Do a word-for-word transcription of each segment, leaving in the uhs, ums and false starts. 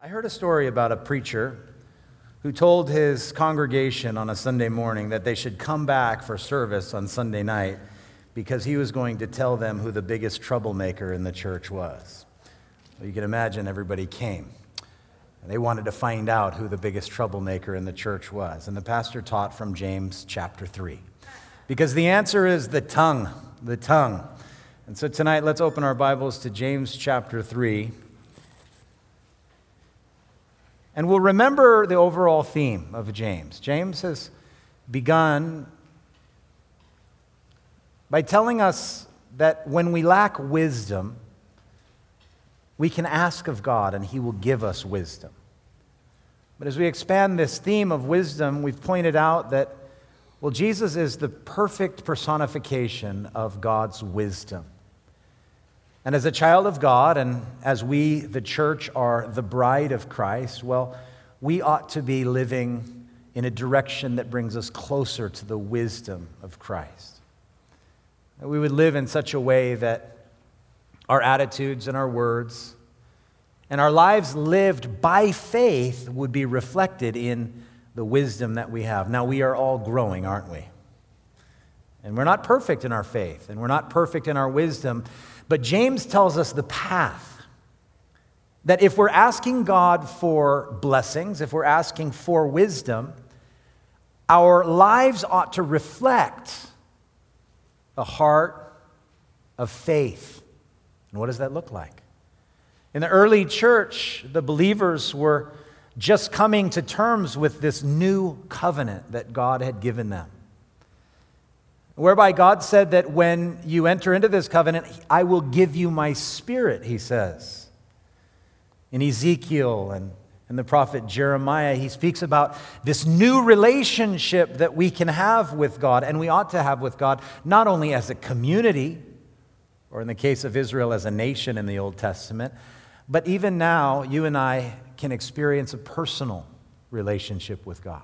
I heard a story about a preacher who told his congregation on a Sunday morning that they should come back for service on Sunday night because he was going to tell them who the biggest troublemaker in the church was. Well, you can imagine everybody came. And they wanted to find out who the biggest troublemaker in the church was. And the pastor taught from James chapter three. Because the answer is the tongue, the tongue. And so tonight, let's open our Bibles to James chapter three. And we'll remember the overall theme of James. James has begun by telling us that when we lack wisdom, we can ask of God and He will give us wisdom. But as we expand this theme of wisdom, we've pointed out that, well, Jesus is the perfect personification of God's wisdom. And as a child of God, and as we, the church, are the bride of Christ, well, we ought to be living in a direction that brings us closer to the wisdom of Christ. That we would live in such a way that our attitudes and our words and our lives lived by faith would be reflected in the wisdom that we have. Now, we are all growing, aren't we? And we're not perfect in our faith, and we're not perfect in our wisdom. But James tells us the path, that if we're asking God for blessings, if we're asking for wisdom, our lives ought to reflect a heart of faith. And what does that look like? In the early church, the believers were just coming to terms with this new covenant that God had given them, whereby God said that when you enter into this covenant, I will give you my spirit, he says. In Ezekiel and, and the prophet Jeremiah, he speaks about this new relationship that we can have with God, and we ought to have with God, not only as a community, or in the case of Israel as a nation in the Old Testament, but even now, you and I can experience a personal relationship with God.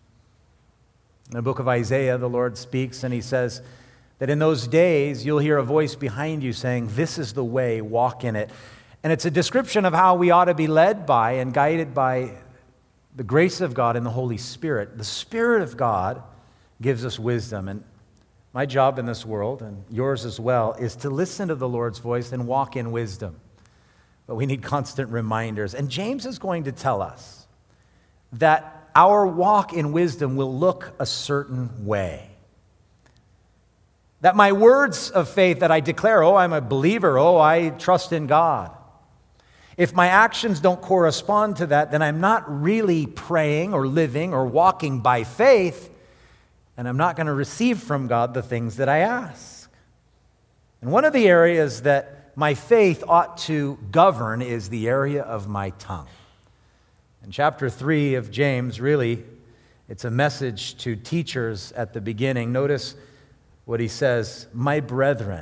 In the book of Isaiah, the Lord speaks and he says that in those days you'll hear a voice behind you saying, "This is the way, walk in it." And it's a description of how we ought to be led by and guided by the grace of God and the Holy Spirit. The Spirit of God gives us wisdom. And my job in this world, and yours as well, is to listen to the Lord's voice and walk in wisdom. But we need constant reminders. And James is going to tell us that our walk in wisdom will look a certain way. That my words of faith that I declare, oh, I'm a believer, oh, I trust in God. If my actions don't correspond to that, then I'm not really praying or living or walking by faith, and I'm not going to receive from God the things that I ask. And one of the areas that my faith ought to govern is the area of my tongue. In chapter three of James, really, it's a message to teachers at the beginning. Notice what he says, "My brethren,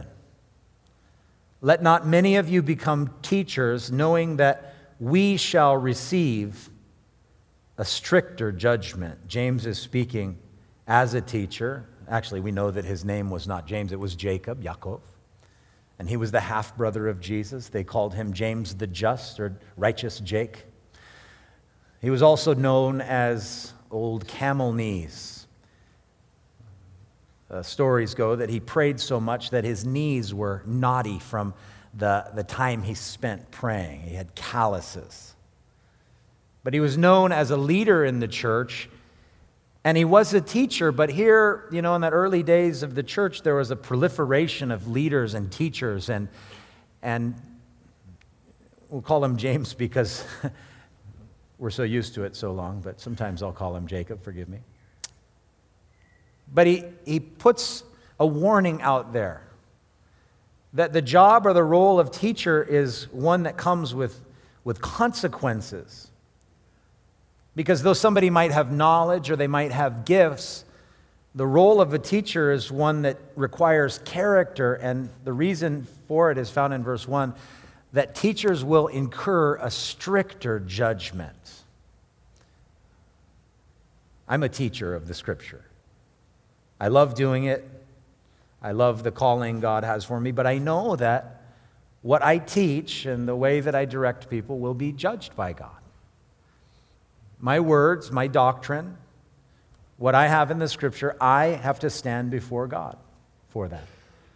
let not many of you become teachers, knowing that we shall receive a stricter judgment." James is speaking as a teacher. Actually, we know that his name was not James, it was Jacob, Yaakov. And he was the half-brother of Jesus. They called him James the Just, or Righteous Jake. He was also known as Old Camel Knees. Uh, stories go that he prayed so much that his knees were knotty from the, the time he spent praying. He had calluses. But he was known as a leader in the church, and he was a teacher. But here, you know, in the early days of the church, there was a proliferation of leaders and teachers, and, and we'll call him James because we're so used to it so long, but sometimes I'll call him Jacob, forgive me. But he, he puts a warning out there that the job or the role of teacher is one that comes with, with consequences. Because though somebody might have knowledge or they might have gifts, the role of a teacher is one that requires character, and the reason for it is found in verse one, that teachers will incur a stricter judgment. I'm a teacher of the Scripture. I love doing it. I love the calling God has for me, but I know that what I teach and the way that I direct people will be judged by God. my words, my doctrine, what I have in the Scripture, I have to stand before God for that.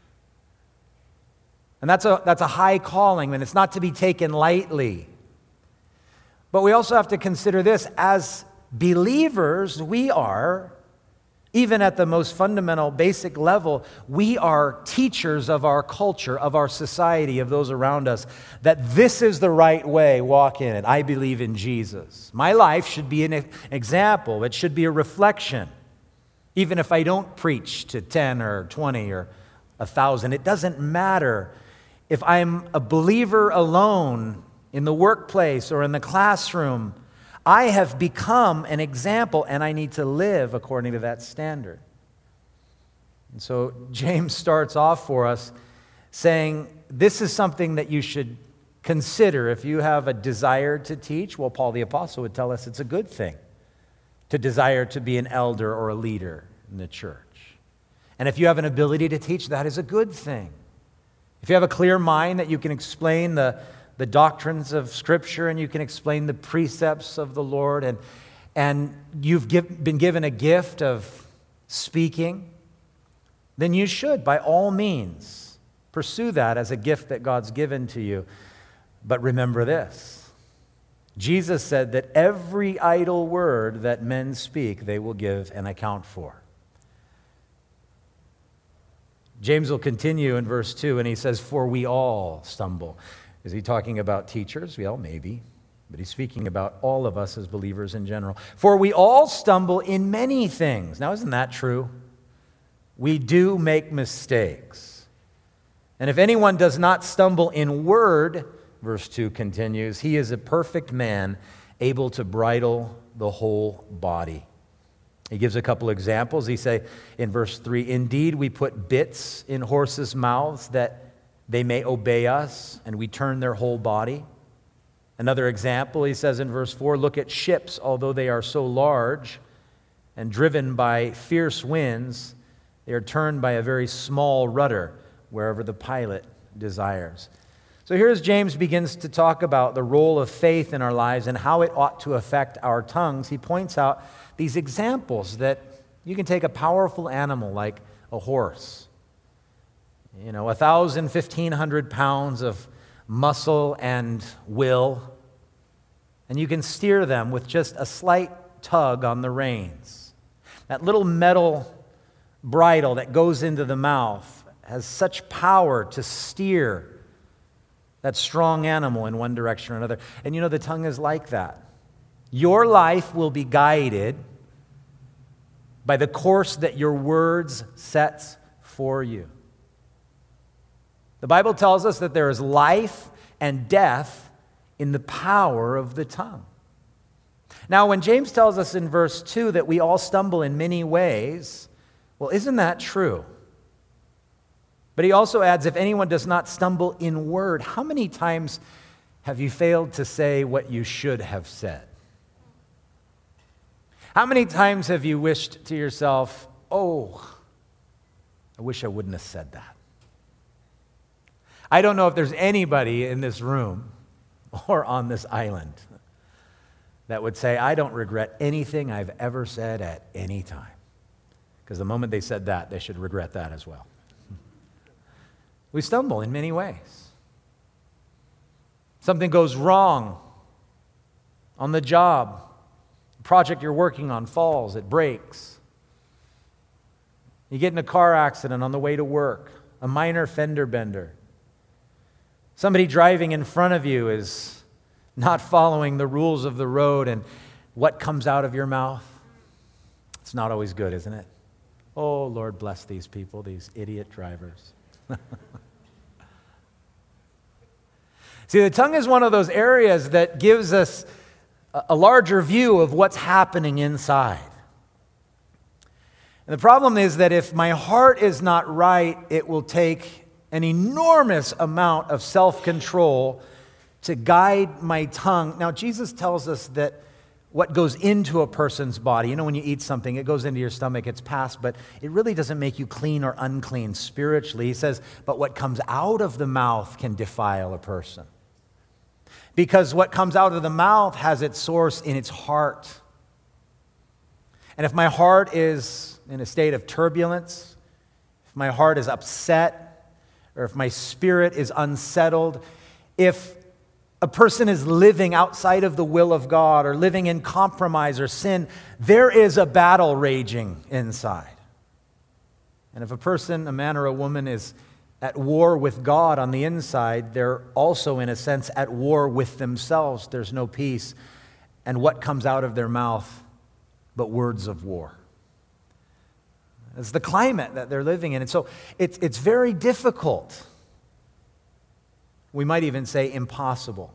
And that's a, that's a high calling, and it's not to be taken lightly. But we also have to consider this. As believers, we are, even at the most fundamental, basic level, we are teachers of our culture, of our society, of those around us, that this is the right way, walk in it. I believe in Jesus. My life should be an example. It should be a reflection. Even if I don't preach to ten or twenty or one thousand, it doesn't matter. If I'm a believer alone in the workplace or in the classroom, I have become an example, and I need to live according to that standard. And so James starts off for us saying, this is something that you should consider if you have a desire to teach. Well, Paul the Apostle would tell us it's a good thing to desire to be an elder or a leader in the church. And if you have an ability to teach, that is a good thing. If you have a clear mind that you can explain the, the doctrines of Scripture and you can explain the precepts of the Lord, and, and you've give, been given a gift of speaking, then you should, by all means, pursue that as a gift that God's given to you. But remember this. Jesus said that every idle word that men speak, they will give an account for. James will continue in verse two, and he says, for we all stumble. Is he talking about teachers? Well, maybe. But he's speaking about all of us as believers in general. For we all stumble in many things. Now, isn't that true? We do make mistakes. And if anyone does not stumble in word, verse two continues, he is a perfect man, able to bridle the whole body. He gives a couple examples. He say in verse three, indeed, we put bits in horses' mouths that they may obey us, and we turn their whole body. Another example, he says in verse four, look at ships, although they are so large and driven by fierce winds, they are turned by a very small rudder wherever the pilot desires. So here's James begins to talk about the role of faith in our lives and how it ought to affect our tongues. He points out these examples that you can take a powerful animal like a horse, you know, a thousand, fifteen hundred pounds of muscle and will, and you can steer them with just a slight tug on the reins. That little metal bridle that goes into the mouth has such power to steer that strong animal in one direction or another. And you know, the tongue is like that. Your life will be guided by the course that your words sets for you. The Bible tells us that there is life and death in the power of the tongue. Now, when James tells us in verse two that we all stumble in many ways, well, isn't that true? But he also adds, if anyone does not stumble in word, how many times have you failed to say what you should have said? How many times have you wished to yourself, oh, I wish I wouldn't have said that? I don't know if there's anybody in this room or on this island that would say, I don't regret anything I've ever said at any time. Because the moment they said that, they should regret that as well. We stumble in many ways. Something goes wrong on the job. The project you're working on falls, it breaks. You get in a car accident on the way to work, a minor fender bender. Somebody driving in front of you is not following the rules of the road, and what comes out of your mouth? It's not always good, isn't it? Oh, Lord, bless these people, these idiot drivers. See, the tongue is one of those areas that gives us a larger view of what's happening inside. And the problem is that if my heart is not right, it will take an enormous amount of self-control to guide my tongue. Now, Jesus tells us that what goes into a person's body, you know, when you eat something, it goes into your stomach, it's passed, but it really doesn't make you clean or unclean spiritually. He says, but what comes out of the mouth can defile a person. Because what comes out of the mouth has its source in its heart. And if my heart is in a state of turbulence, if my heart is upset, or if my spirit is unsettled, if a person is living outside of the will of God or living in compromise or sin, there is a battle raging inside. And if a person, a man or a woman, is at war with God on the inside, they're also, in a sense, at war with themselves. There's no peace. And what comes out of their mouth but words of war? It's the climate that they're living in. And so it's, it's very difficult. We might even say impossible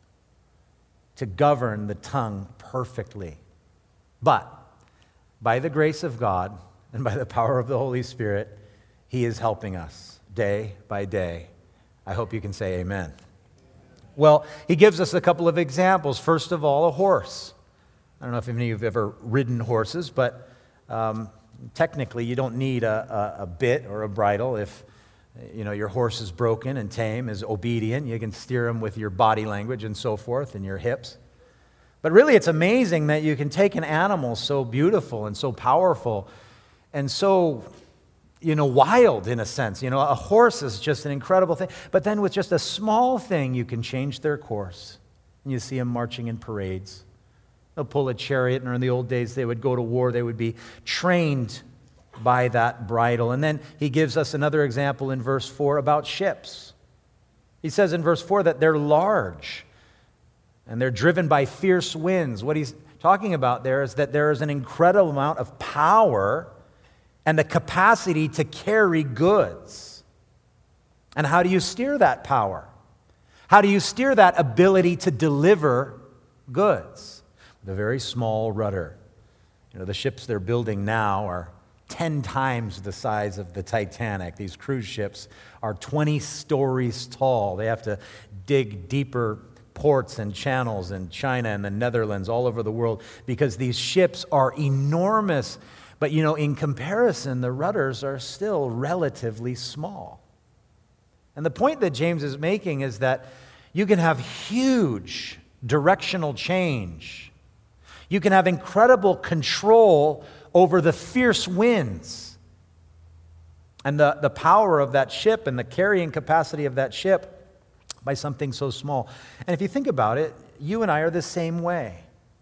to govern the tongue perfectly. But by the grace of God and by the power of the Holy Spirit, He is helping us day by day. I hope you can say amen. Well, He gives us a couple of examples. First of all, a horse. I don't know if any of you have ever ridden horses, but um, technically you don't need a, a, a bit or a bridle. If you know your horse is broken and tame, is obedient, you can steer him with your body language and so forth and your hips. But really it's amazing that you can take an animal so beautiful and so powerful and so you know, wild in a sense. You know, a horse is just an incredible thing. But then with just a small thing, you can change their course. And you see them marching in parades. They'll pull a chariot, and in the old days, they would go to war. They would be trained by that bridle. And then he gives us another example in verse four about ships. He says in verse four that they're large, and they're driven by fierce winds. What he's talking about there is that there is an incredible amount of power and the capacity to carry goods. And how do you steer that power? How do you steer that ability to deliver goods? With a very small rudder. You know, the ships they're building now are ten times the size of the Titanic. These cruise ships are twenty stories tall. They have to dig deeper ports and channels in China and the Netherlands, all over the world, because these ships are enormous. But, you know, in comparison, the rudders are still relatively small. And the point that James is making is that you can have huge directional change. You can have incredible control over the fierce winds. And the, the power of that ship and the carrying capacity of that ship by something so small. And if you think about it, you and I are the same way.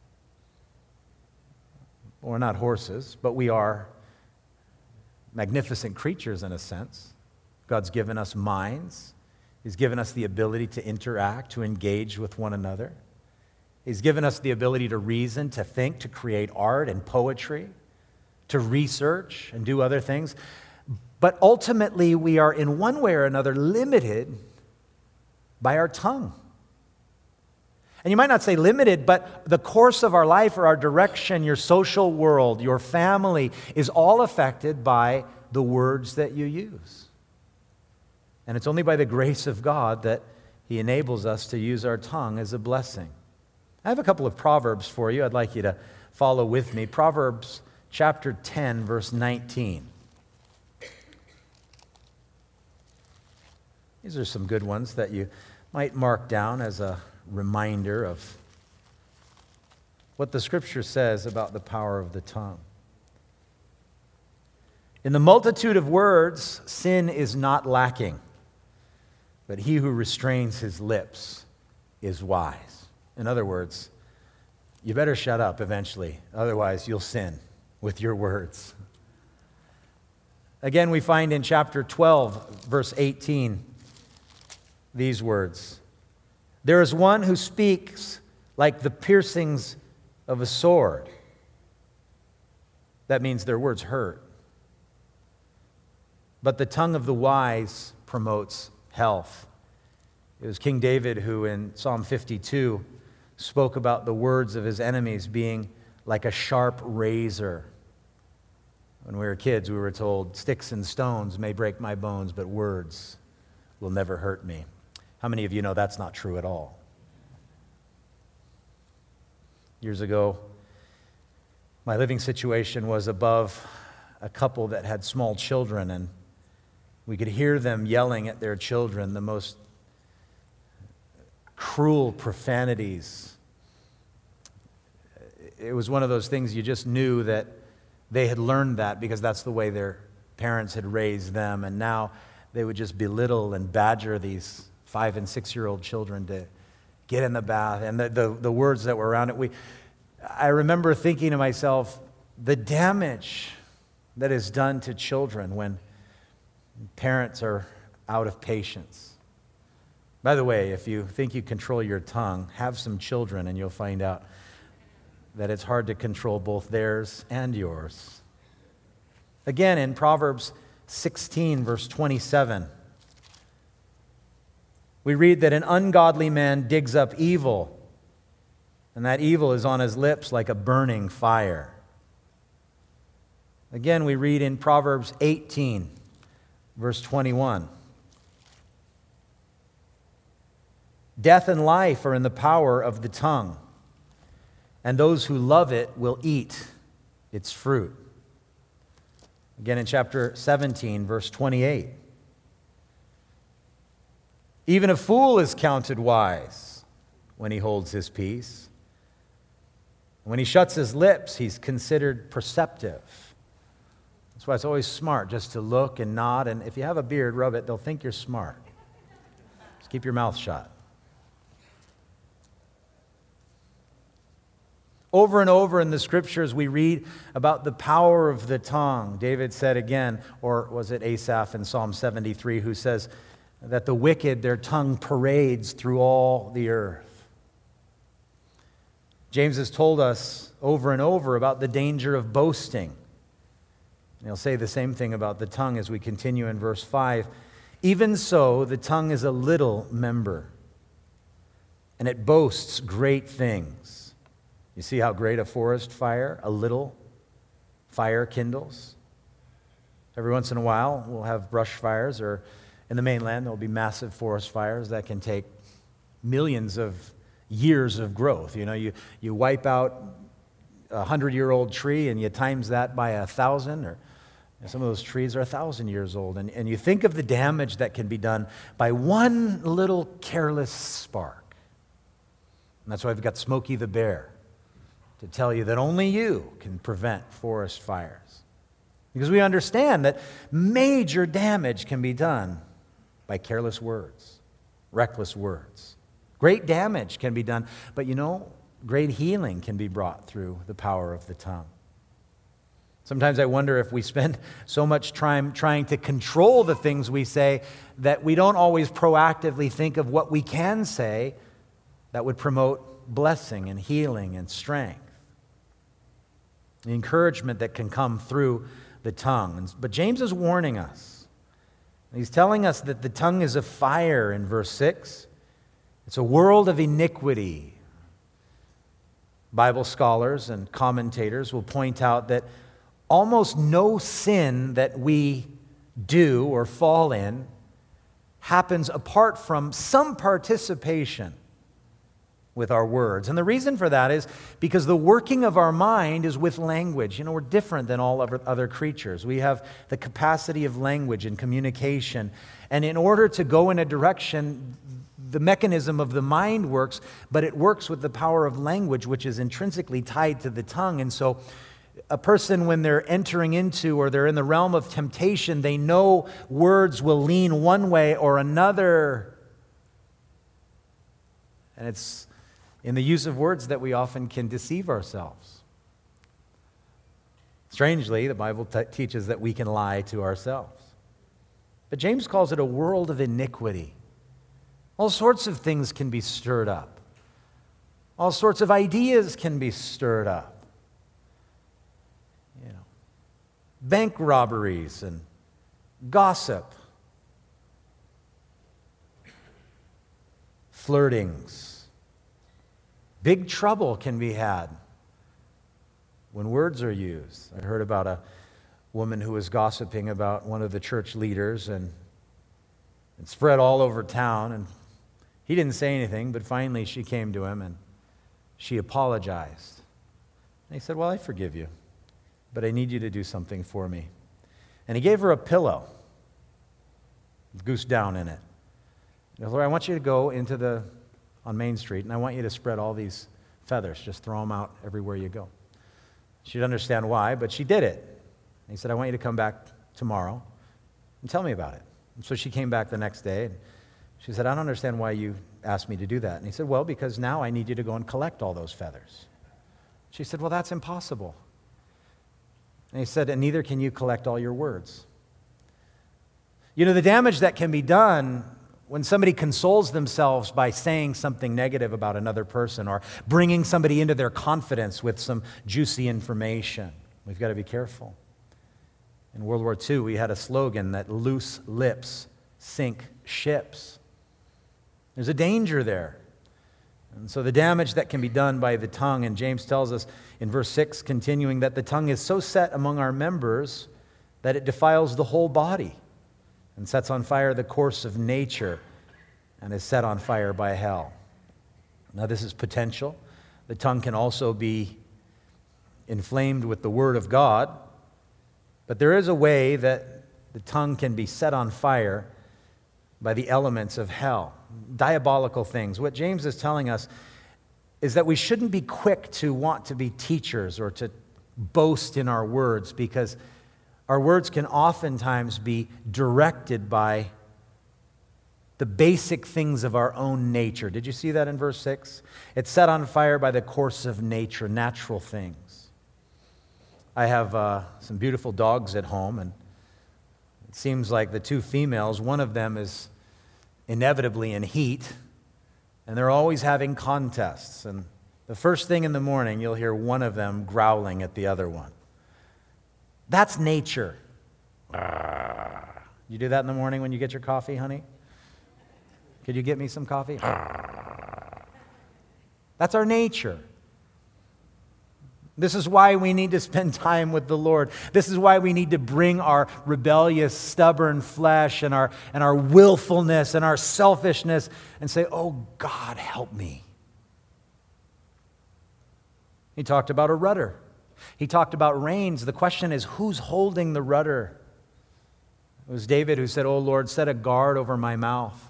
We're not horses, but we are magnificent creatures in a sense. God's given us minds. He's given us the ability to interact, to engage with one another. He's given us the ability to reason, to think, to create art and poetry, to research and do other things. But ultimately, we are in one way or another limited by our tongue. And you might not say limited, but the course of our life or our direction, your social world, your family, is all affected by the words that you use. And it's only by the grace of God that He enables us to use our tongue as a blessing. I have a couple of Proverbs for you. I'd like you to follow with me. Proverbs chapter ten, verse nineteen. These are some good ones that you might mark down as a reminder of what the Scripture says about the power of the tongue. In the multitude of words, sin is not lacking, but he who restrains his lips is wise. In other words, you better shut up eventually, otherwise you'll sin with your words. Again, we find in chapter twelve, verse eighteen, these words. There is one who speaks like the piercings of a sword. That means their words hurt. But the tongue of the wise promotes health. It was King David who in Psalm fifty-two spoke about the words of his enemies being like a sharp razor. When we were kids, we were told, sticks and stones may break my bones, but words will never hurt me. How many of you know that's not true at all? Years ago, my living situation was above a couple that had small children, and we could hear them yelling at their children the most cruel profanities. It was one of those things you just knew that they had learned that because that's the way their parents had raised them, and now they would just belittle and badger these five and six-year-old children to get in the bath, and the, the, the words that were around it. We, I remember thinking to myself, the damage that is done to children when parents are out of patience. By the way, if you think you control your tongue, have some children and you'll find out that it's hard to control both theirs and yours. Again, in Proverbs sixteen, verse twenty-seven, we read that an ungodly man digs up evil, and that evil is on his lips like a burning fire. Again, we read in Proverbs eighteen, verse twenty-one, death and life are in the power of the tongue, and those who love it will eat its fruit. Again, in chapter seventeen, verse twenty-eight, even a fool is counted wise when he holds his peace. When he shuts his lips, he's considered perceptive. That's why it's always smart just to look and nod, and if you have a beard, rub it. They'll think you're smart. Just keep your mouth shut. Over and over in the Scriptures, we read about the power of the tongue. David said again, or was it Asaph in Psalm seventy-three, who says that the wicked, their tongue parades through all the earth. James has told us over and over about the danger of boasting. And he'll say the same thing about the tongue as we continue in verse five. Even so, the tongue is a little member, and it boasts great things. You see how great a forest fire, a little fire kindles? Every once in a while, we'll have brush fires, or in the mainland, there'll be massive forest fires that can take millions of years of growth. You know, you, you wipe out a hundred-year-old tree, and you times that by a thousand, or some of those trees are a thousand years old. And, and you think of the damage that can be done by one little careless spark. And that's why we've got Smokey the Bear to tell you that only you can prevent forest fires. Because we understand that major damage can be done by careless words, reckless words. Great damage can be done, but you know, great healing can be brought through the power of the tongue. Sometimes I wonder if we spend so much time trying to control the things we say that we don't always proactively think of what we can say that would promote blessing and healing and strength. The encouragement that can come through the tongue. But James is warning us. He's telling us that the tongue is a fire in verse six. It's a world of iniquity. Bible scholars and commentators will point out that almost no sin that we do or fall in happens apart from some participation with our words. And the reason for that is because the working of our mind is with language. You know, we're different than all other creatures. We have the capacity of language and communication. And in order to go in a direction, the mechanism of the mind works, but it works with the power of language, which is intrinsically tied to the tongue. And so a person, when they're entering into or they're in the realm of temptation, they know words will lean one way or another. And it's in the use of words that we often can deceive ourselves. Strangely, the Bible t- teaches that we can lie to ourselves. But James calls it a world of iniquity. All sorts of things can be stirred up. All sorts of ideas can be stirred up. You know, bank robberies and gossip, flirtings. Big trouble can be had when words are used. I heard about a woman who was gossiping about one of the church leaders, and it spread all over town, and he didn't say anything, but finally she came to him and she apologized. And he said, "Well, I forgive you, but I need you to do something for me." And he gave her a pillow with goose down in it. He goes, "Lord, I want you to go into the on Main Street, and I want you to spread all these feathers. Just throw them out everywhere you go. She didn't understand why, but she did it. And he said, I want you to come back tomorrow and tell me about it. And so she came back the next day, and she said, I don't understand why you asked me to do that. And he said, well, because now I need you to go and collect all those feathers. She said, well, that's impossible. And he said, and neither can you collect all your words. You know, the damage that can be done when somebody consoles themselves by saying something negative about another person or bringing somebody into their confidence with some juicy information. We've got to be careful. In World War Two, we had a slogan that loose lips sink ships. There's a danger there. And so the damage that can be done by the tongue, and James tells us in verse six, continuing, that the tongue is so set among our members that it defiles the whole body and sets on fire the course of nature and is set on fire by hell. Now this is potential. The tongue can also be inflamed with the Word of God, but there is a way that the tongue can be set on fire by the elements of hell, diabolical things. What James is telling us is that we shouldn't be quick to want to be teachers or to boast in our words, because our words can oftentimes be directed by the basic things of our own nature. Did you see that in verse six? It's set on fire by the course of nature, natural things. I have uh, some beautiful dogs at home, and it seems like the two females, one of them is inevitably in heat, and they're always having contests. And the first thing in the morning, you'll hear one of them growling at the other one. That's nature. You do that in the morning when you get your coffee, honey? Could you get me some coffee? That's our nature. This is why we need to spend time with the Lord. This is why we need to bring our rebellious, stubborn flesh and our, and our willfulness and our selfishness and say, oh, God, help me. He talked about a rudder. He talked about reins. The question is, who's holding the rudder? It was David who said, oh, Lord, set a guard over my mouth.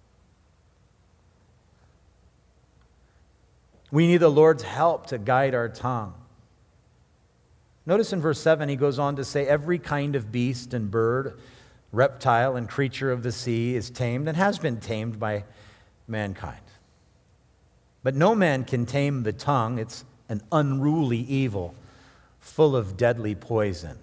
We need the Lord's help to guide our tongue. Notice in verse seven, he goes on to say, every kind of beast and bird, reptile and creature of the sea is tamed and has been tamed by mankind. But no man can tame the tongue. It's an unruly evil, full of deadly poison.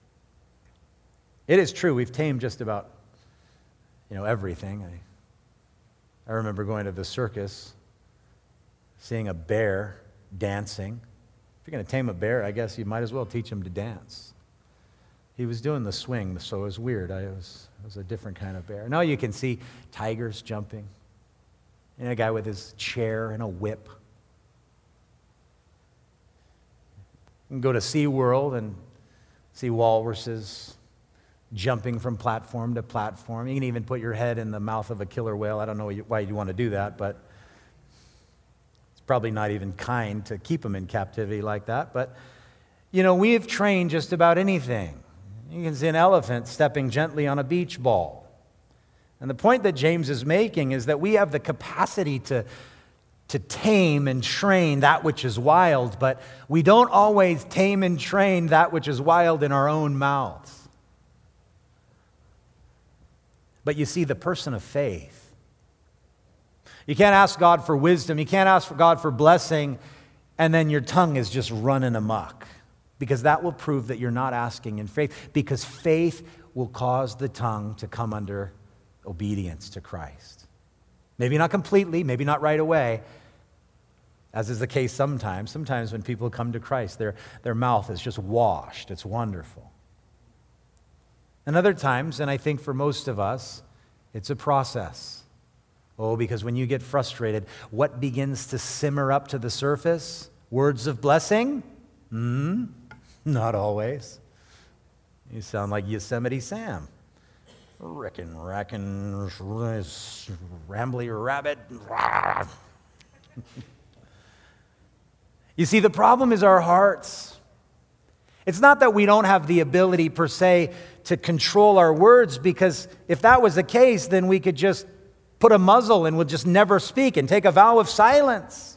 It is true, we've tamed just about, you know, everything. I, I remember going to the circus, seeing a bear dancing. If you're going to tame a bear, I guess you might as well teach him to dance. He was doing the swing, so it was weird. I, it, was, it was a different kind of bear. Now you can see tigers jumping, and a guy with his chair and a whip. You can go to SeaWorld and see walruses jumping from platform to platform. You can even put your head in the mouth of a killer whale. I don't know why you want to do that, but probably not even kind to keep them in captivity like that. But, you know, we have trained just about anything. You can see an elephant stepping gently on a beach ball. And the point that James is making is that we have the capacity to, to tame and train that which is wild, but we don't always tame and train that which is wild in our own mouths. But you see, the person of faith, you can't ask God for wisdom. You can't ask for God for blessing, and then your tongue is just running amok, because that will prove that you're not asking in faith, because faith will cause the tongue to come under obedience to Christ. Maybe not completely, maybe not right away, as is the case sometimes. Sometimes when people come to Christ, their, their mouth is just washed. It's wonderful. And other times, and I think for most of us, it's a process. Oh, because when you get frustrated, what begins to simmer up to the surface? Words of blessing? Hmm? Not always. You sound like Yosemite Sam. Rickin', rackin', rambly rabbit. You see, the problem is our hearts. It's not that we don't have the ability per se to control our words, because if that was the case, then we could just put a muzzle and will just never speak and take a vow of silence.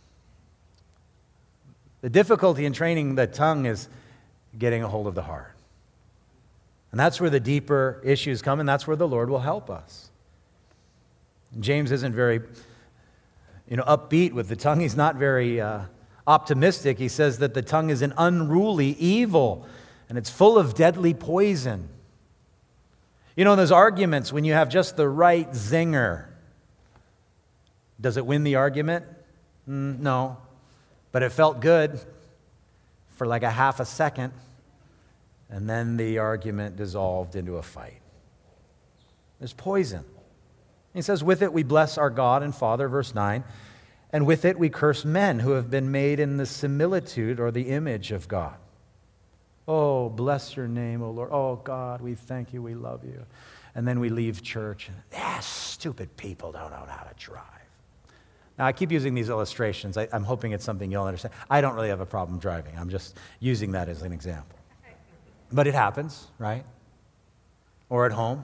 The difficulty in training the tongue is getting a hold of the heart. And that's where the deeper issues come, and that's where the Lord will help us. James isn't very, you know, upbeat with the tongue. He's not very uh, optimistic. He says that the tongue is an unruly evil, and it's full of deadly poison. You know, in those arguments, when you have just the right zinger, does it win the argument? Mm, no. But it felt good for like a half a second, and then the argument dissolved into a fight. There's poison. He says, with it we bless our God and Father, verse nine, and with it we curse men who have been made in the similitude or the image of God. Oh, bless your name, O Lord. Oh, God, we thank you, we love you. And then we leave church, and, ah, stupid people don't know how to drive. Now, I keep using these illustrations. I, I'm hoping it's something you'll understand. I don't really have a problem driving. I'm just using that as an example. But it happens, right? Or at home.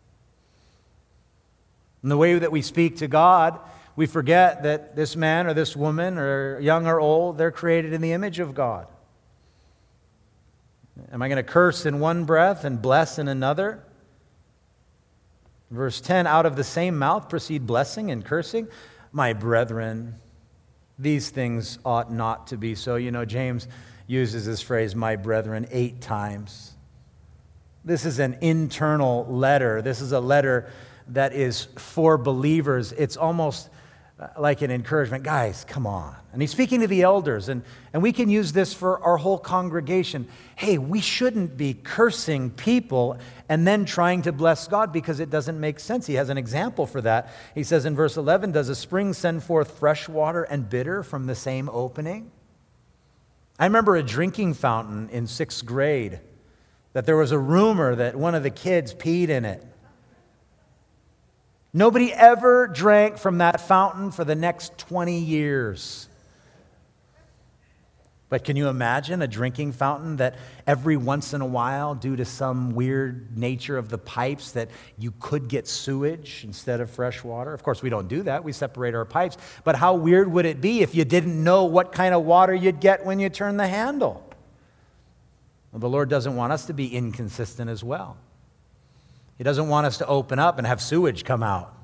In the way that we speak to God, we forget that this man or this woman, or young or old, they're created in the image of God. Am I going to curse in one breath and bless in another? Verse ten, out of the same mouth proceed blessing and cursing. My brethren, these things ought not to be so. You know, James uses this phrase, my brethren, eight times. This is an internal letter. This is a letter that is for believers. It's almost like an encouragement. Guys, come on. And he's speaking to the elders, and, and we can use this for our whole congregation. Hey, we shouldn't be cursing people and then trying to bless God because it doesn't make sense. He has an example for that. He says in verse eleven, does a spring send forth fresh water and bitter from the same opening? I remember a drinking fountain in sixth grade that there was a rumor that one of the kids peed in it. Nobody ever drank from that fountain for the next twenty years. But can you imagine a drinking fountain that every once in a while, due to some weird nature of the pipes, that you could get sewage instead of fresh water? Of course, we don't do that. We separate our pipes. But how weird would it be if you didn't know what kind of water you'd get when you turn the handle? Well, the Lord doesn't want us to be inconsistent as well. He doesn't want us to open up and have sewage come out.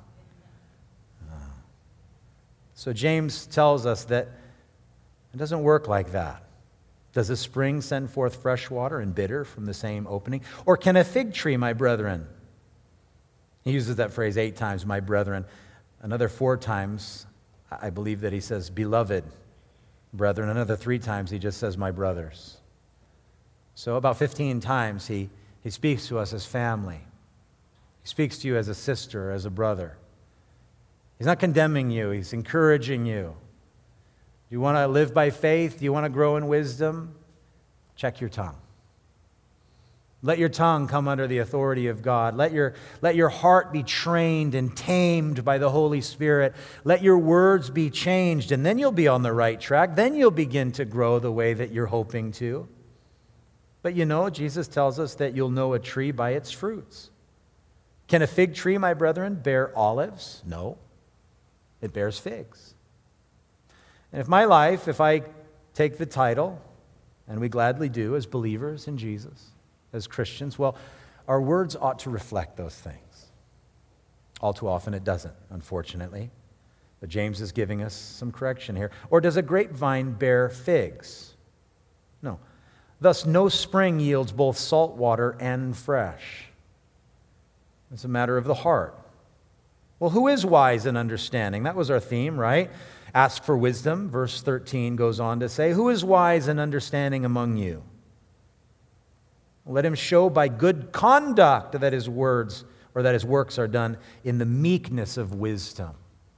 So James tells us that it doesn't work like that. Does a spring send forth fresh water and bitter from the same opening? Or can a fig tree, my brethren? He uses that phrase eight times, my brethren. Another four times, I believe that he says, beloved brethren. Another three times, he just says, my brothers. So about fifteen times, he, he speaks to us as family. He speaks to you as a sister, as a brother. He's not condemning you. He's encouraging you. Do you want to live by faith? Do you want to grow in wisdom? Check your tongue. Let your tongue come under the authority of God. Let your, let your heart be trained and tamed by the Holy Spirit. Let your words be changed, and then you'll be on the right track. Then you'll begin to grow the way that you're hoping to. But you know, Jesus tells us that you'll know a tree by its fruits. Can a fig tree, my brethren, bear olives? No. It bears figs. And if my life, if I take the title, and we gladly do as believers in Jesus, as Christians, well, our words ought to reflect those things. All too often it doesn't, unfortunately. But James is giving us some correction here. Or does a grapevine bear figs? No. Thus, no spring yields both salt water and fresh. It's a matter of the heart. Well, who is wise and understanding? That was our theme, right? Ask for wisdom. Verse thirteen goes on to say, who is wise and understanding among you? Let him show by good conduct that his words or that his works are done in the meekness of wisdom.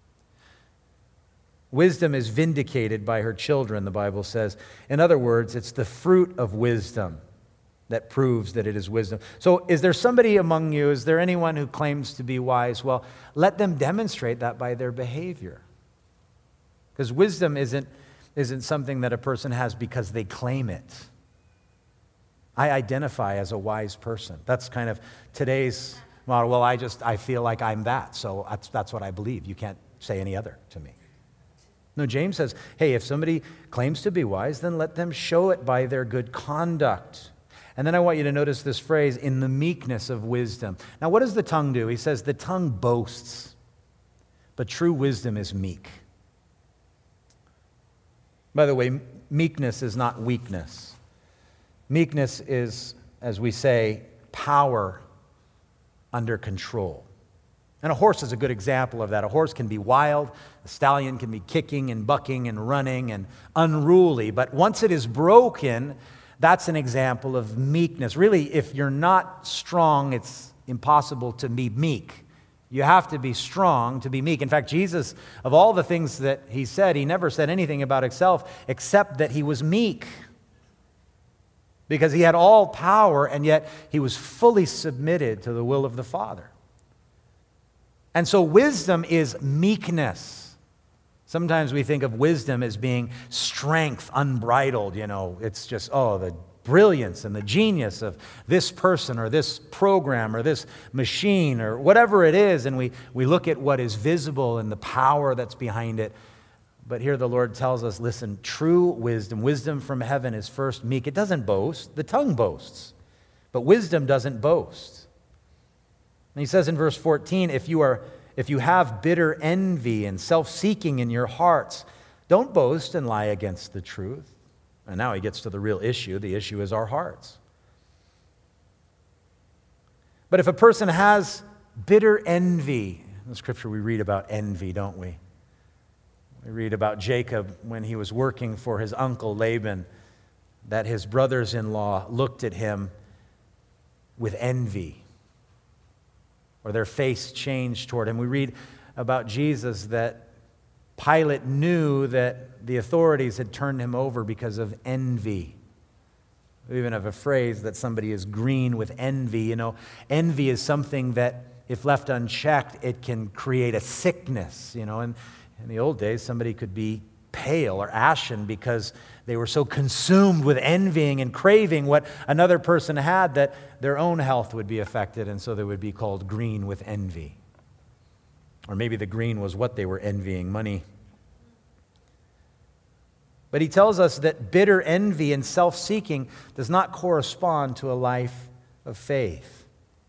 Wisdom is vindicated by her children, the Bible says. In other words, it's the fruit of wisdom that proves that it is wisdom. So is there somebody among you, is there anyone who claims to be wise? Well, let them demonstrate that by their behavior. Because wisdom isn't, isn't something that a person has because they claim it. I identify as a wise person. That's kind of today's Well, well, I just, I feel like I'm that, so that's, that's what I believe. You can't say any other to me. No, James says, hey, if somebody claims to be wise, then let them show it by their good conduct. And then I want you to notice this phrase, in the meekness of wisdom. Now, what does the tongue do? He says, the tongue boasts, but true wisdom is meek. By the way, meekness is not weakness. Meekness is, as we say, power under control. And a horse is a good example of that. A horse can be wild, a stallion can be kicking and bucking and running and unruly, but once it is broken, that's an example of meekness. Really, if you're not strong, it's impossible to be meek. You have to be strong to be meek. In fact, Jesus, of all the things that he said, he never said anything about himself except that he was meek. Because he had all power, and yet he was fully submitted to the will of the Father. And so wisdom is meekness. Sometimes we think of wisdom as being strength unbridled. You know, it's just, oh, the brilliance and the genius of this person or this program or this machine or whatever it is. And we, we look at what is visible and the power that's behind it. But here the Lord tells us, listen, true wisdom, wisdom from heaven is first meek. It doesn't boast. The tongue boasts. But wisdom doesn't boast. And he says in verse fourteen, if you are, if you have bitter envy and self-seeking in your hearts, don't boast and lie against the truth. And now he gets to the real issue. The issue is our hearts. But if a person has bitter envy, in the scripture we read about envy, don't we? We read about Jacob when he was working for his uncle Laban, that his brothers-in-law looked at him with envy, or their face changed toward him. We read about Jesus that Pilate knew that the authorities had turned him over because of envy. We even have a phrase that somebody is green with envy. You know, envy is something that, if left unchecked, it can create a sickness. You know, and in the old days, somebody could be pale or ashen because they were so consumed with envying and craving what another person had that their own health would be affected, and so they would be called green with envy. Or maybe the green was what they were envying, money. But he tells us that bitter envy and self-seeking does not correspond to a life of faith.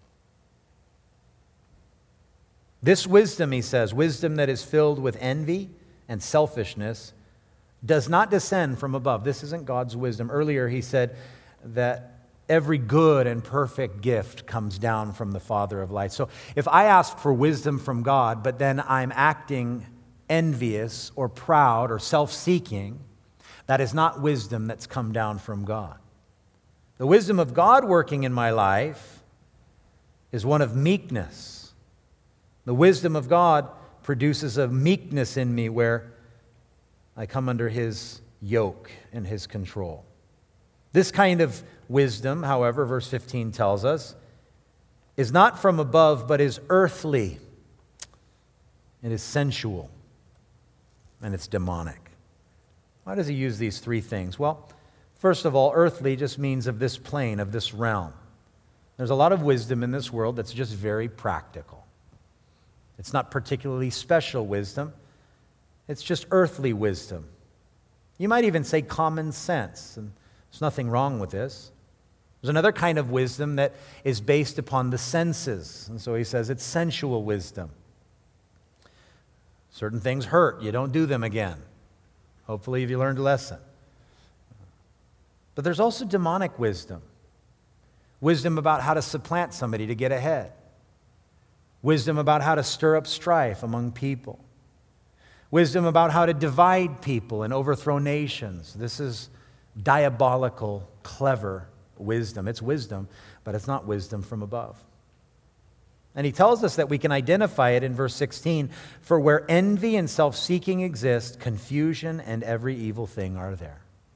This wisdom, he says, wisdom that is filled with envy and selfishness, does not descend from above. This isn't God's wisdom. Earlier he said that every good and perfect gift comes down from the Father of lights. So if I ask for wisdom from God, but then I'm acting envious or proud or self-seeking, that is not wisdom that's come down from God. The wisdom of God working in my life is one of meekness. The wisdom of God produces a meekness in me where I come under His yoke and His control. This kind of wisdom, however, verse fifteen tells us, is not from above, but is earthly. It is sensual, and it's demonic. Why does he use these three things? Well, first of all, earthly just means of this plane, of this realm. There's a lot of wisdom in this world that's just very practical. It's not particularly special wisdom. It's just earthly wisdom. You might even say common sense, and there's nothing wrong with this. There's another kind of wisdom that is based upon the senses, and so he says it's sensual wisdom. Certain things hurt. You don't do them again. Hopefully you learned a lesson. But there's also demonic wisdom. Wisdom about how to supplant somebody to get ahead. Wisdom about how to stir up strife among people. Wisdom about how to divide people and overthrow nations. This is diabolical, clever wisdom. It's wisdom, but it's not wisdom from above. And he tells us that we can identify it in verse sixteen. For where envy and self-seeking exist, confusion and every evil thing are there.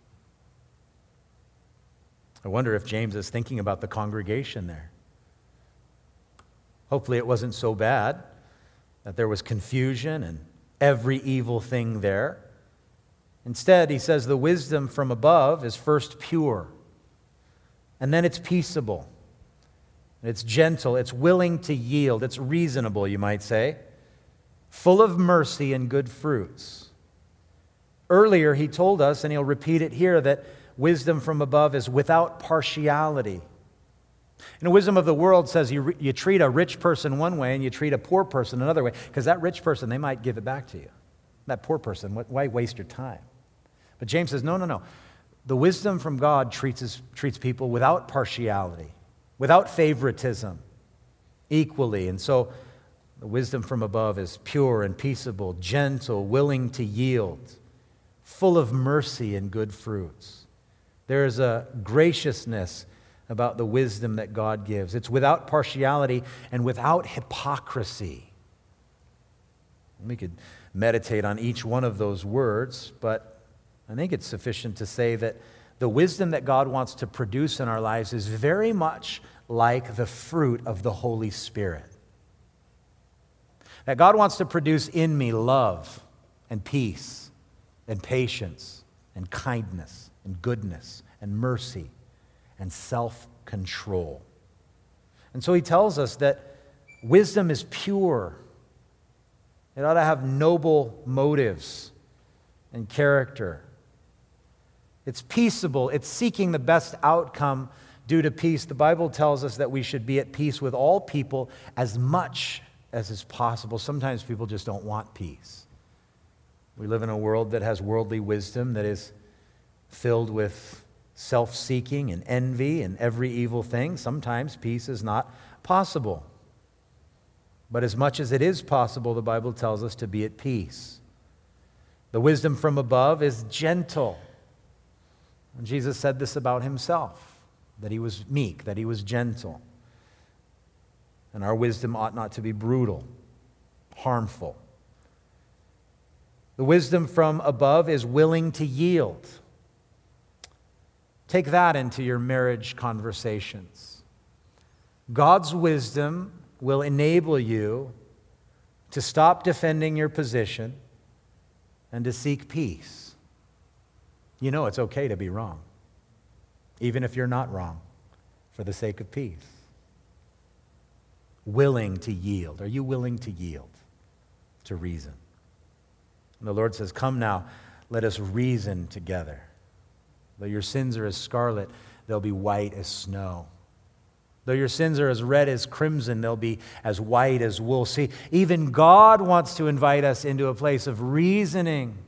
I wonder if James is thinking about the congregation there. Hopefully it wasn't so bad that there was confusion and every evil thing there. Instead, he says the wisdom from above is first pure, and then it's peaceable. It's gentle, it's willing to yield, it's reasonable, you might say, full of mercy and good fruits. Earlier, he told us, and he'll repeat it here, that wisdom from above is without partiality. And the wisdom of the world says you, you treat a rich person one way and you treat a poor person another way, because that rich person, they might give it back to you. That poor person, why waste your time? But James says, no, no, no. The wisdom from God treats, treats people without partiality, without favoritism, equally. And so the wisdom from above is pure and peaceable, gentle, willing to yield, full of mercy and good fruits. There is a graciousness about the wisdom that God gives. It's without partiality and without hypocrisy. We could meditate on each one of those words, but I think it's sufficient to say that the wisdom that God wants to produce in our lives is very much like the fruit of the Holy Spirit. That God wants to produce in me love and peace and patience and kindness and goodness and mercy and self-control. And so he tells us that wisdom is pure. It ought to have noble motives and character. It's peaceable. It's seeking the best outcome due to peace. The Bible tells us that we should be at peace with all people as much as is possible. Sometimes people just don't want peace. We live in a world that has worldly wisdom that is filled with self-seeking and envy and every evil thing. Sometimes peace is not possible. But as much as it is possible, the Bible tells us to be at peace. The wisdom from above is gentle. And Jesus said this about himself, that he was meek, that he was gentle. And our wisdom ought not to be brutal, harmful. The wisdom from above is willing to yield. Take that into your marriage conversations. God's wisdom will enable you to stop defending your position and to seek peace. You know it's okay to be wrong, even if you're not wrong, for the sake of peace. Willing to yield. Are you willing to yield to reason? And the Lord says, come now, let us reason together. Though your sins are as scarlet, they'll be white as snow. Though your sins are as red as crimson, they'll be as white as wool. See, even God wants to invite us into a place of reasoning.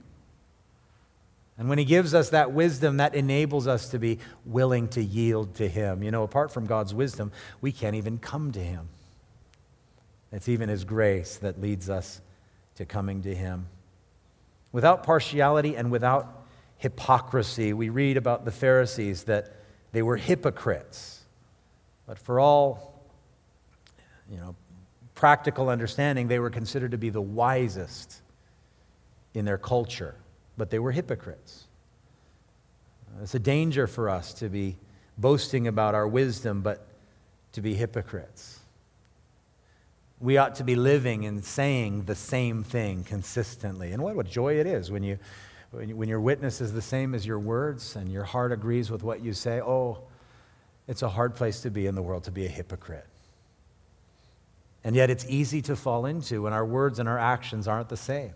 And when he gives us that wisdom, that enables us to be willing to yield to him. You know, apart from God's wisdom, we can't even come to him. It's even his grace that leads us to coming to him. Without partiality and without hypocrisy, we read about the Pharisees that they were hypocrites. But for all, you know, practical understanding, they were considered to be the wisest in their culture. But they were hypocrites. It's a danger for us to be boasting about our wisdom, but to be hypocrites. We ought to be living and saying the same thing consistently. And what a joy it is when you, when, you, when your witness is the same as your words and your heart agrees with what you say. Oh, it's a hard place to be in the world, to be a hypocrite. And yet it's easy to fall into when our words and our actions aren't the same.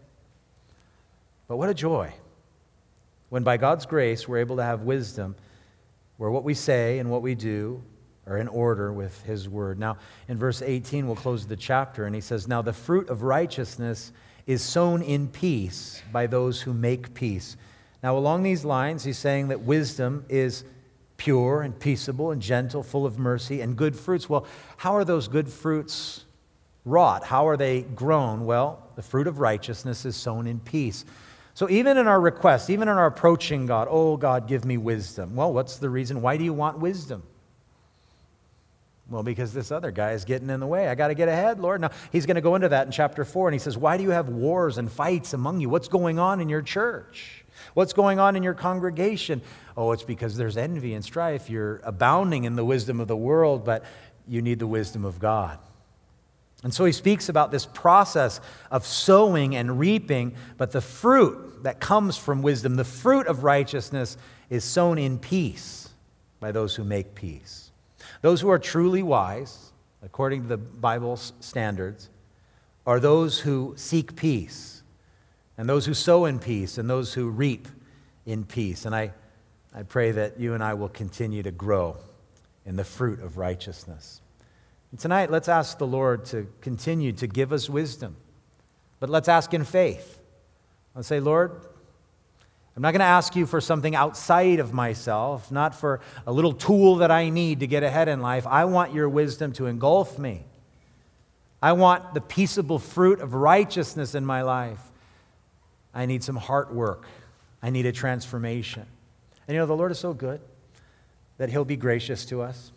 But what a joy when by God's grace we're able to have wisdom where what we say and what we do are in order with his word. Now, in verse eighteen, we'll close the chapter, and he says, now the fruit of righteousness is sown in peace by those who make peace. Now, along these lines, he's saying that wisdom is pure and peaceable and gentle, full of mercy and good fruits. Well, how are those good fruits wrought? How are they grown? Well, the fruit of righteousness is sown in peace. So even in our requests, even in our approaching God, oh, God, give me wisdom. Well, what's the reason? Why do you want wisdom? Well, because this other guy is getting in the way. I got to get ahead, Lord. Now, he's going to go into that in chapter four, and he says, why do you have wars and fights among you? What's going on in your church? What's going on in your congregation? Oh, it's because there's envy and strife. You're abounding in the wisdom of the world, but you need the wisdom of God. And so he speaks about this process of sowing and reaping, but the fruit that comes from wisdom, the fruit of righteousness, is sown in peace by those who make peace. Those who are truly wise according to the Bible's standards, are those who seek peace, and those who sow in peace, and those who reap in peace. And I, I pray that you and I will continue to grow in the fruit of righteousness. And tonight, let's ask the Lord to continue to give us wisdom, but let's ask in faith. Let's say, Lord, I'm not going to ask you for something outside of myself, not for a little tool that I need to get ahead in life. I want your wisdom to engulf me. I want the peaceable fruit of righteousness in my life. I need some heart work. I need a transformation. And you know, the Lord is so good that He'll be gracious to us.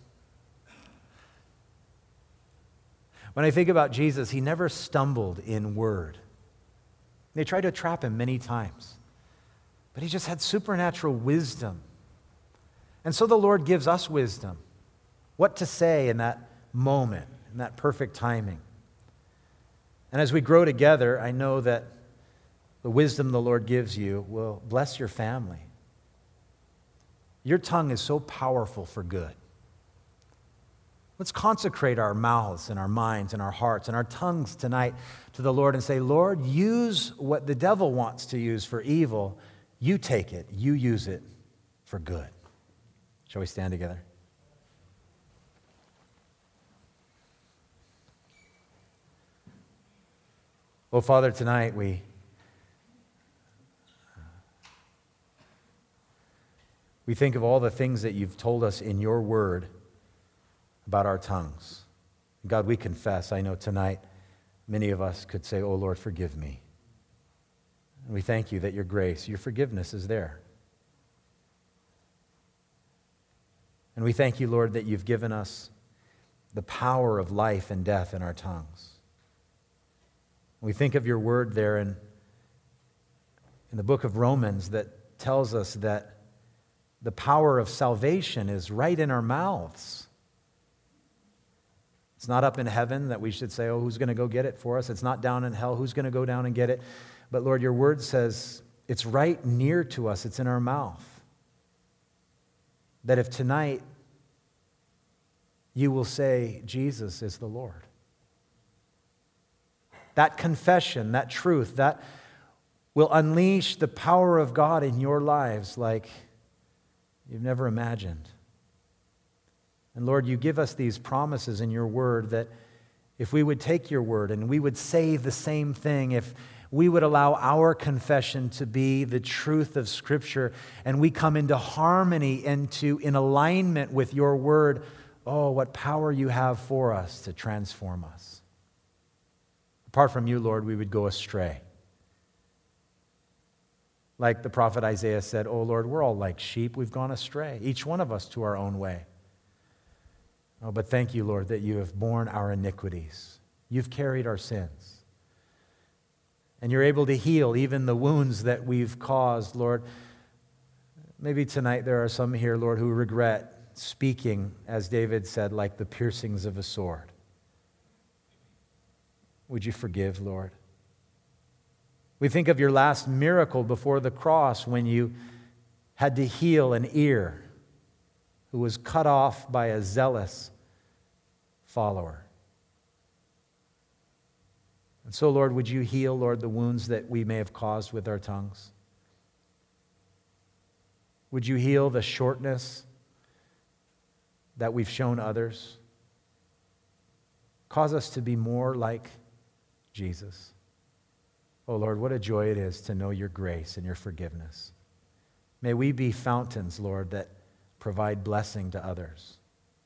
When I think about Jesus, He never stumbled in word. They tried to trap Him many times, but He just had supernatural wisdom. And so the Lord gives us wisdom, what to say in that moment, in that perfect timing. And as we grow together, I know that the wisdom the Lord gives you will bless your family. Your tongue is so powerful for good. Let's consecrate our mouths and our minds and our hearts and our tongues tonight to the Lord and say, Lord, use what the devil wants to use for evil. You take it. You use it for good. Shall we stand together? Oh, Father, tonight we we think of all the things that you've told us in your word about our tongues. God, we confess, I know tonight many of us could say, oh, Lord, forgive me. And we thank you that your grace, your forgiveness is there. And we thank you, Lord, that you've given us the power of life and death in our tongues. We think of your word there in, in the book of Romans that tells us that the power of salvation is right in our mouths. It's not up in heaven that we should say, oh, who's going to go get it for us? It's not down in hell. Who's going to go down and get it? But Lord, your word says it's right near to us. It's in our mouth. That if tonight you will say, Jesus is the Lord. That confession, that truth, that will unleash the power of God in your lives like you've never imagined. And Lord, you give us these promises in your word that if we would take your word and we would say the same thing, if we would allow our confession to be the truth of Scripture and we come into harmony and to in alignment with your word, oh, what power you have for us to transform us. Apart from you, Lord, we would go astray. Like the prophet Isaiah said, oh, Lord, we're all like sheep. We've gone astray, each one of us to our own way. Oh, but thank you, Lord, that you have borne our iniquities. You've carried our sins. And you're able to heal even the wounds that we've caused, Lord. Maybe tonight there are some here, Lord, who regret speaking, as David said, like the piercings of a sword. Would you forgive, Lord? We think of your last miracle before the cross when you had to heal an ear who was cut off by a zealous follower. And so, Lord, would you heal, Lord, the wounds that we may have caused with our tongues? Would you heal the shortness that we've shown others? Cause us to be more like Jesus. Oh, Lord, what a joy it is to know your grace and your forgiveness. May we be fountains, Lord, that provide blessing to others.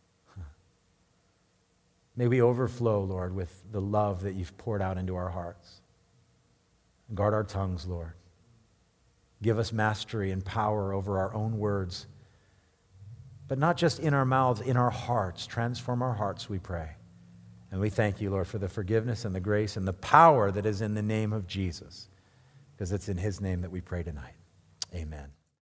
May we overflow, Lord, with the love that you've poured out into our hearts. Guard our tongues, Lord. Give us mastery and power over our own words, but not just in our mouths, in our hearts. Transform our hearts, we pray. And we thank you, Lord, for the forgiveness and the grace and the power that is in the name of Jesus, because it's in his name that we pray tonight. Amen.